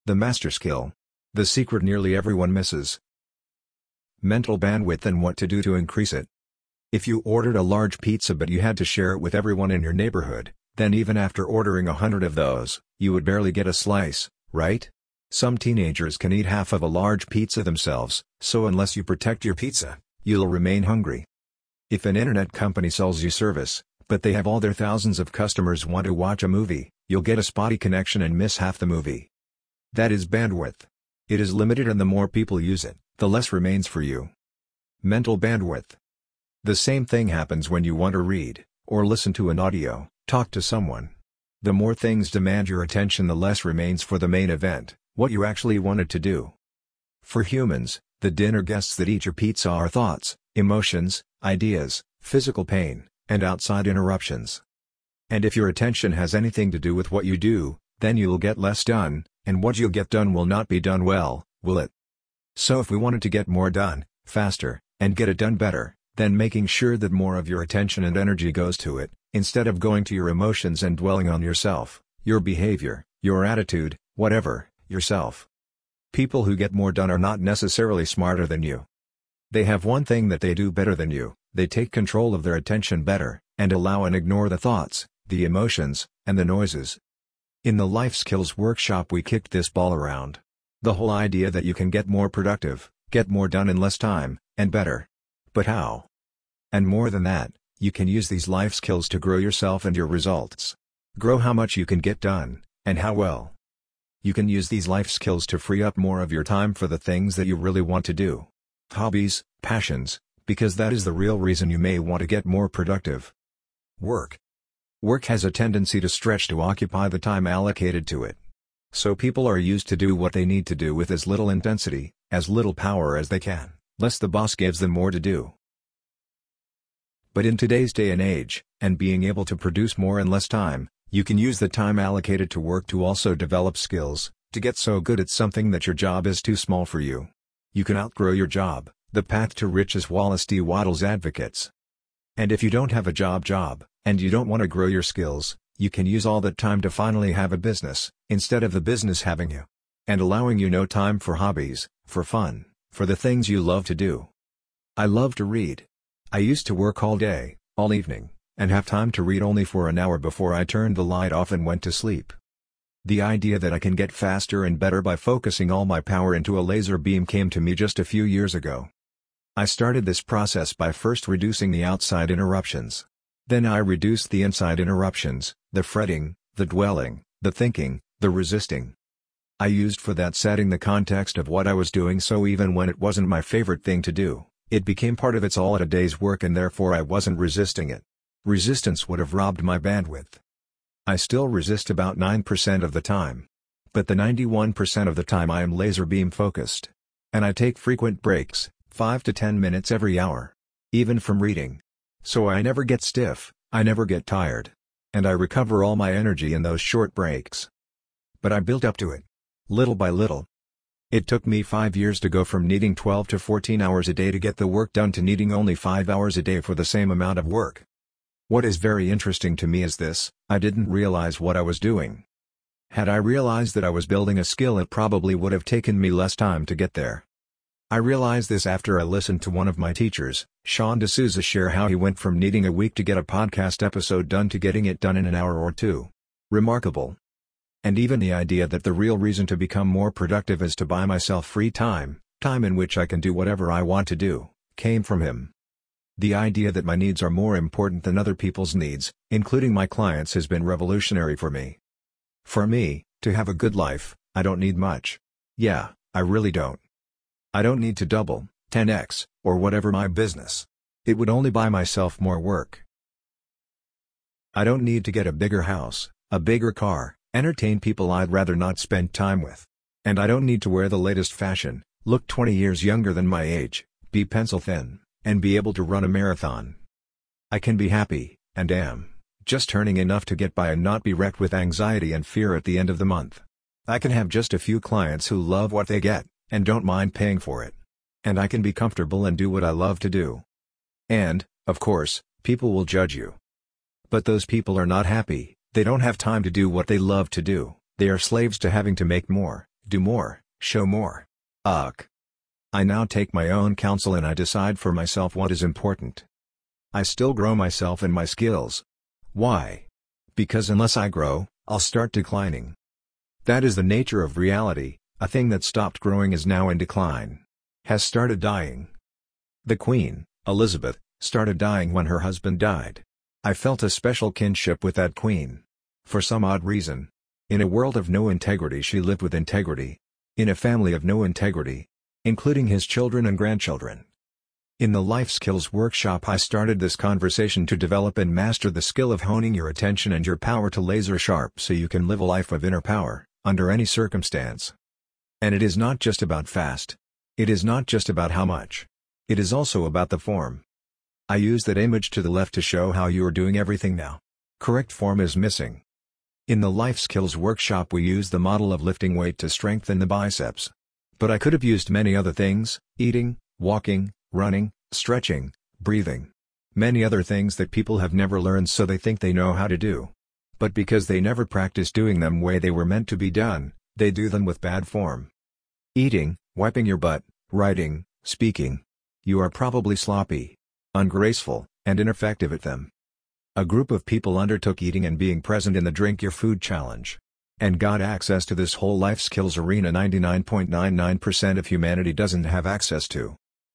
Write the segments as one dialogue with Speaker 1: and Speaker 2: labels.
Speaker 1: The master skill. The secret nearly everyone misses. Mental bandwidth and what to do to increase it. If you ordered a large pizza but you had to share it with everyone in your neighborhood, then even after ordering 100 of those, you would barely get a slice, right? Some teenagers can eat half of a large pizza themselves, so unless you protect your pizza, you'll remain hungry. If an internet company sells you service, but they have all their thousands of customers want to watch a movie, you'll get a spotty connection and miss half the movie. That is bandwidth. It is limited, and the more people use it, the less remains for you. Mental bandwidth. The same thing happens when you want to read, or listen to an audio, talk to someone. The more things demand your attention, the less remains for the main event, what you actually wanted to do. For humans, the dinner guests that eat your pizza are thoughts, emotions, ideas, physical pain, and outside interruptions. And if your attention has anything to do with what you do, then you'll get less done, and what you'll get done will not be done well, will it? So if we wanted to get more done, faster, and get it done better, then making sure that more of your attention and energy goes to it, instead of going to your emotions and dwelling on yourself, your behavior, your attitude, whatever, yourself. People who get more done are not necessarily smarter than you. They have one thing that they do better than you: they take control of their attention better, and allow and ignore the thoughts, the emotions, and the noises. In the Life Skills Workshop we kicked this ball around. The whole idea that you can get more productive, get more done in less time, and better. But how? And more than that, you can use these life skills to grow yourself and your results. Grow how much you can get done, and how well. You can use these life skills to free up more of your time for the things that you really want to do. Hobbies, passions, because that is the real reason you may want to get more productive. Work. Work has a tendency to stretch to occupy the time allocated to it. So people are used to do what they need to do with as little intensity, as little power as they can, lest the boss gives them more to do. But in today's day and age, and being able to produce more in less time, you can use the time allocated to work to also develop skills, to get so good at something that your job is too small for you. You can outgrow your job, the path to riches Wallace D. Wattles advocates. And if you don't have a job, and you don't want to grow your skills, you can use all that time to finally have a business, instead of the business having you. And allowing you no time for hobbies, for fun, for the things you love to do. I love to read. I used to work all day, all evening, and have time to read only for an hour before I turned the light off and went to sleep. The idea that I can get faster and better by focusing all my power into a laser beam came to me just a few years ago. I started this process by first reducing the outside interruptions. Then I reduced the inside interruptions, the fretting, the dwelling, the thinking, the resisting. I used for that setting the context of what I was doing, so even when it wasn't my favorite thing to do, it became part of it's all at a day's work, and therefore I wasn't resisting it. Resistance would have robbed my bandwidth. I still resist about 9% of the time. But the 91% of the time I am laser beam focused. And I take frequent breaks, 5 to 10 minutes every hour. Even from reading. So I never get stiff, I never get tired. And I recover all my energy in those short breaks. But I built up to it. Little by little. It took me 5 years to go from needing 12 to 14 hours a day to get the work done to needing only 5 hours a day for the same amount of work. What is very interesting to me is this: I didn't realize what I was doing. Had I realized that I was building a skill, it probably would have taken me less time to get there. I realized this after I listened to one of my teachers, Sean D'Souza, share how he went from needing a week to get a podcast episode done to getting it done in an hour or two. Remarkable. And even the idea that the real reason to become more productive is to buy myself free time, time in which I can do whatever I want to do, came from him. The idea that my needs are more important than other people's needs, including my clients', has been revolutionary for me. For me, to have a good life, I don't need much. Yeah, I really don't. I don't need to double, 10x, or whatever my business. It would only buy myself more work. I don't need to get a bigger house, a bigger car, entertain people I'd rather not spend time with. And I don't need to wear the latest fashion, look 20 years younger than my age, be pencil thin, and be able to run a marathon. I can be happy, and am, just earning enough to get by and not be wrecked with anxiety and fear at the end of the month. I can have just a few clients who love what they get, and don't mind paying for it. And I can be comfortable and do what I love to do. And, of course, people will judge you. But those people are not happy, they don't have time to do what they love to do, they are slaves to having to make more, Do more, show more. Ugh. I now take my own counsel and I decide for myself what is important. I still grow myself and my skills. Why? Because unless I grow, I'll start declining. That is the nature of reality. A thing that stopped growing is now in decline. Has started dying. The Queen, Elizabeth, started dying when her husband died. I felt a special kinship with that queen. For some odd reason. In a world of no integrity she lived with integrity. In a family of no integrity. Including his children and grandchildren. In the Life Skills Workshop I started this conversation to develop and master the skill of honing your attention and your power to laser sharp so you can live a life of inner power, under any circumstance. And it is not just about fast. It is not just about how much. It is also about the form. I use that image to the left to show how you are doing everything now. Correct form is missing. In the Life Skills Workshop we use the model of lifting weight to strengthen the biceps. But I could have used many other things, eating, walking, running, stretching, breathing. Many other things that people have never learned so they think they know how to do. But because they never practice doing them way they were meant to be done, they do them with bad form. Eating, wiping your butt, writing, speaking. You are probably sloppy, ungraceful, and ineffective at them. A group of people undertook eating and being present in the Drink Your Food Challenge. And got access to this whole life skills arena 99.99% of humanity doesn't have access to.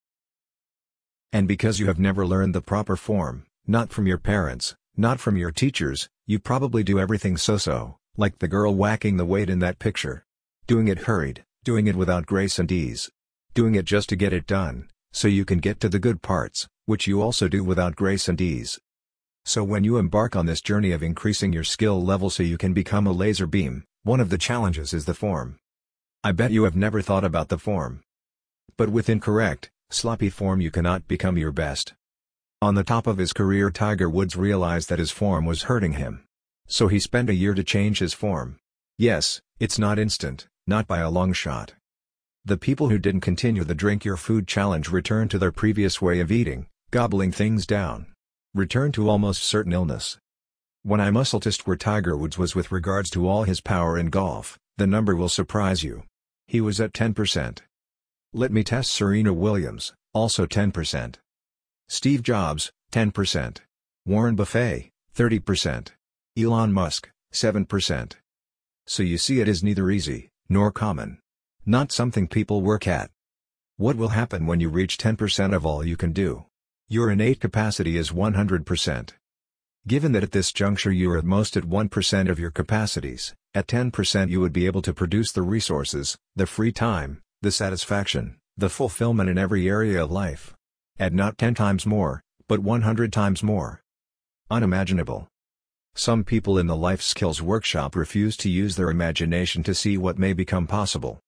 Speaker 1: And because you have never learned the proper form, not from your parents, not from your teachers, you probably do everything so-so, like the girl whacking the weight in that picture. Doing it hurried, doing it without grace and ease. Doing it just to get it done, so you can get to the good parts, which you also do without grace and ease. So when you embark on this journey of increasing your skill level so you can become a laser beam, one of the challenges is the form. I bet you have never thought about the form. But with incorrect, sloppy form you cannot become your best. On the top of his career Tiger Woods realized that his form was hurting him. So he spent a year to change his form. Yes, it's not instant, not by a long shot. The people who didn't continue the Drink Your Food Challenge returned to their previous way of eating, gobbling things down. Return to almost certain illness. When I muscle test where Tiger Woods was with regards to all his power in golf, the number will surprise you. He was at 10%. Let me test Serena Williams, also 10%. Steve Jobs, 10%. Warren Buffett, 30%. Elon Musk, 7%. So you see it is neither easy, nor common. Not something people work at. What will happen when you reach 10% of all you can do? Your innate capacity is 100%. Given that at this juncture you are at most at 1% of your capacities, at 10% you would be able to produce the resources, the free time, the satisfaction, the fulfillment in every area of life. At not 10 times more, but 100 times more. Unimaginable. Some people in the Life Skills Workshop refuse to use their imagination to see what may become possible.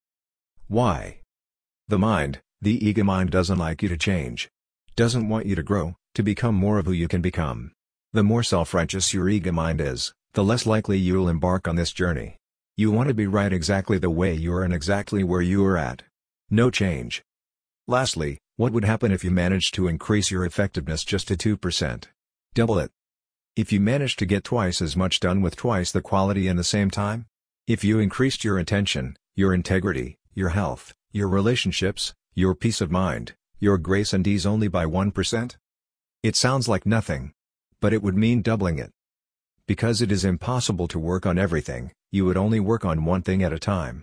Speaker 1: Why? The mind, the ego mind doesn't like you to change. Doesn't want you to grow, to become more of who you can become. The more self-righteous your ego mind is, the less likely you will embark on this journey. You want to be right exactly the way you are and exactly where you are at. No change. Lastly, what would happen if you managed to increase your effectiveness just to 2%? Double it. If you managed to get twice as much done with twice the quality in the same time? If you increased your attention, your integrity, your health, your relationships, your peace of mind, your grace and ease only by 1%? It sounds like nothing. But it would mean doubling it. Because it is impossible to work on everything, you would only work on one thing at a time.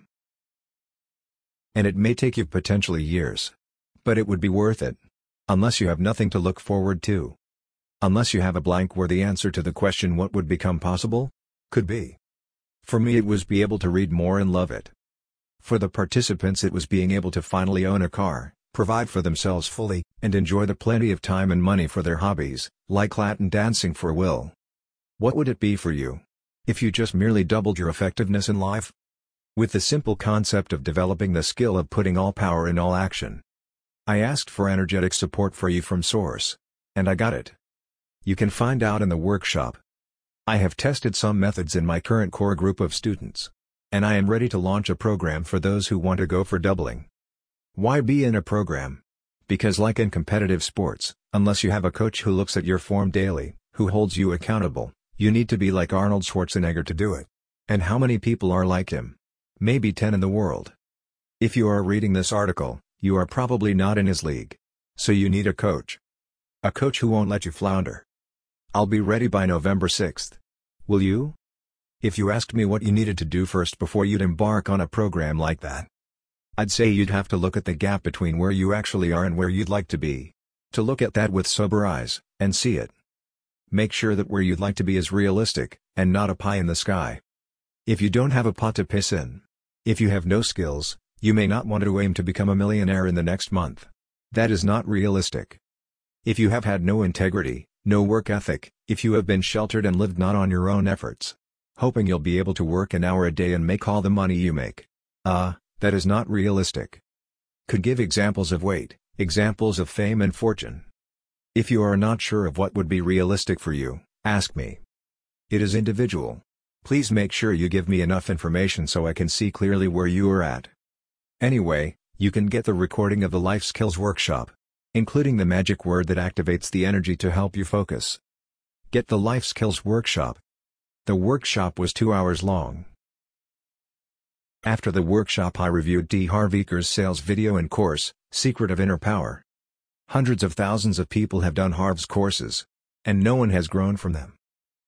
Speaker 1: And it may take you potentially years. But it would be worth it. Unless you have nothing to look forward to. Unless you have a blank where the answer to the question what would become possible? Could be. For me it was be able to read more and love it. For the participants it was being able to finally own a car, provide for themselves fully, and enjoy the plenty of time and money for their hobbies, like Latin dancing for Will. What would it be for you? If you just merely doubled your effectiveness in life? With the simple concept of developing the skill of putting all power in all action. I asked for energetic support for you from Source. And I got it. You can find out in the workshop. I have tested some methods in my current core group of students. And I am ready to launch a program for those who want to go for doubling. Why be in a program? Because like in competitive sports, unless you have a coach who looks at your form daily, who holds you accountable, you need to be like Arnold Schwarzenegger to do it. And how many people are like him? Maybe 10 in the world. If you are reading this article, you are probably not in his league. So you need a coach. A coach who won't let you flounder. I'll be ready by November 6th. Will you? If you asked me what you needed to do first before you'd embark on a program like that, I'd say you'd have to look at the gap between where you actually are and where you'd like to be. To look at that with sober eyes, and see it. Make sure that where you'd like to be is realistic, and not a pie in the sky. If you don't have a pot to piss in, if you have no skills, you may not want to aim to become a millionaire in the next month. That is not realistic. If you have had no integrity, no work ethic, if you have been sheltered and lived not on your own efforts, hoping you'll be able to work an hour a day and make all the money you make, that is not realistic. Could give examples of weight, examples of fame and fortune. If you are not sure of what would be realistic for you, ask me. It is individual. Please make sure you give me enough information so I can see clearly where you are at. Anyway, you can get the recording of the Life Skills Workshop, including the magic word that activates the energy to help you focus. Get the Life Skills Workshop. The workshop was 2 hours long. After the workshop, I reviewed D. Harv Eker's sales video and course, Secret of Inner Power. Hundreds of thousands of people have done Harv's courses, and no one has grown from them.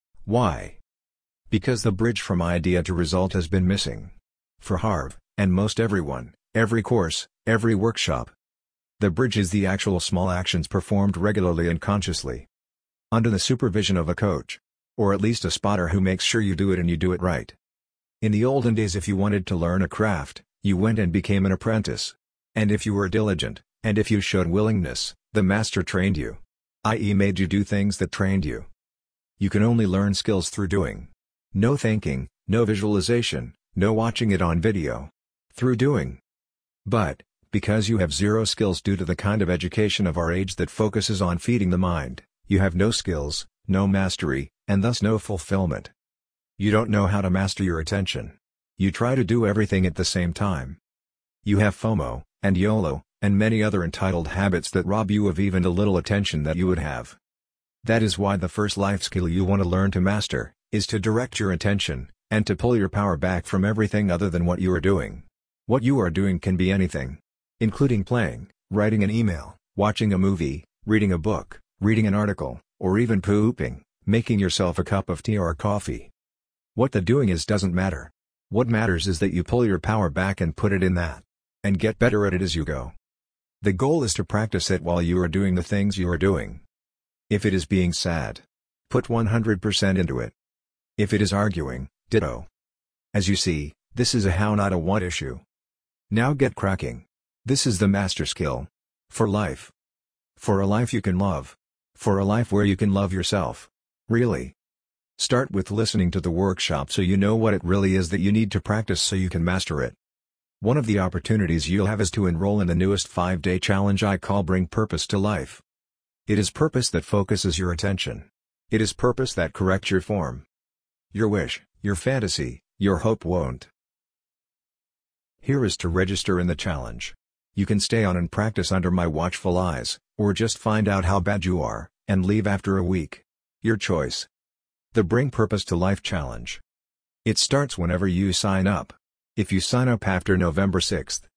Speaker 1: Why? Because the bridge from idea to result has been missing. For Harv, and most everyone, every course, every workshop. The bridge is the actual small actions performed regularly and consciously. Under the supervision of a coach. Or at least a spotter who makes sure you do it and you do it right. In the olden days, if you wanted to learn a craft, you went and became an apprentice. And if you were diligent, and if you showed willingness, the master trained you. I.e. made you do things that trained you. You can only learn skills through doing. No thinking, no visualization, no watching it on video. Through doing. But, because you have zero skills due to the kind of education of our age that focuses on feeding the mind, you have no skills, no mastery, and thus no fulfillment. You don't know how to master your attention. You try to do everything at the same time. You have FOMO, and YOLO, and many other entitled habits that rob you of even a little attention that you would have. That is why the first life skill you want to learn to master, is to direct your attention, and to pull your power back from everything other than what you are doing. What you are doing can be anything. Including playing, writing an email, watching a movie, reading a book, reading an article, or even pooping, making yourself a cup of tea or coffee. What the doing is doesn't matter. What matters is that you pull your power back and put it in that. And get better at it as you go. The goal is to practice it while you are doing the things you are doing. If it is being sad, put 100% into it. If it is arguing, ditto. As you see, this is a how not a what issue. Now get cracking. This is the master skill. For life. For a life you can love. For a life where you can love yourself. Really. Start with listening to the workshop so you know what it really is that you need to practice so you can master it. One of the opportunities you'll have is to enroll in the newest 5-day challenge I call Bring Purpose to Life. It is purpose that focuses your attention. It is purpose that corrects your form. Your wish, your fantasy, your hope won't. Here is to register in the challenge. You can stay on and practice under my watchful eyes, or just find out how bad you are, and leave after a week. Your choice. The Bring Purpose to Life Challenge. It starts whenever you sign up. If you sign up after November 6th,